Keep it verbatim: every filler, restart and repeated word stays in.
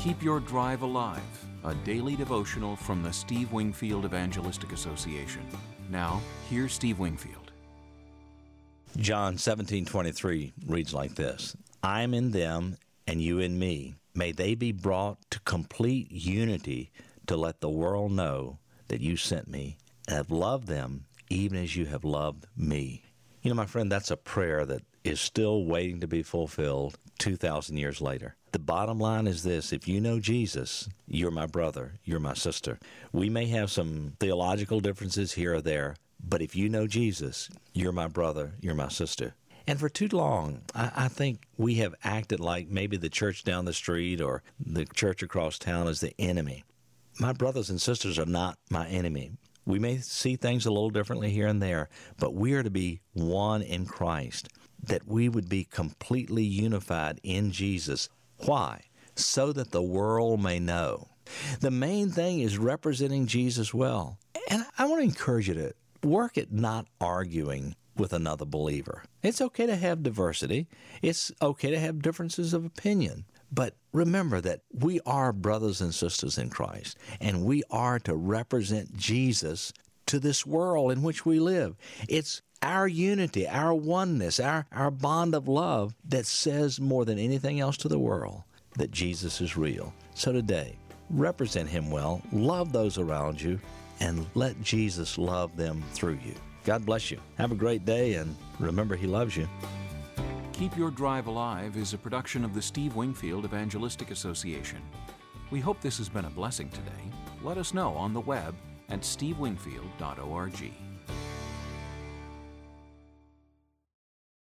Keep Your Drive Alive, a daily devotional from the Steve Wingfield Evangelistic Association. Now, here's Steve Wingfield. John seventeen twenty-three reads like this: I am in them, and you in me. May they be brought to complete unity to let the world know that you sent me and have loved them even as you have loved me. You know, my friend, that's a prayer that is still waiting to be fulfilled two thousand years later. The bottom line is this: if you know Jesus, you're my brother, you're my sister. We may have some theological differences here or there, but if you know Jesus, you're my brother, you're my sister. And for too long, I, I think we have acted like maybe the church down the street or the church across town is the enemy. My brothers and sisters are not my enemy. We may see things a little differently here and there, but we are to be one in Christ, that we would be completely unified in Jesus. Why? So that the world may know. The main thing is representing Jesus well. And I want to encourage you to work at not arguing with another believer. It's okay to have diversity. It's okay to have differences of opinion. But remember that we are brothers and sisters in Christ, and we are to represent Jesus to this world in which we live. It's our unity, our oneness, our, our bond of love that says more than anything else to the world that Jesus is real. So today, represent Him well, love those around you, and let Jesus love them through you. God bless you. Have a great day, and remember, He loves you. Keep Your Drive Alive is a production of the Steve Wingfield Evangelistic Association. We hope this has been a blessing today. Let us know on the web at steve wingfield dot org.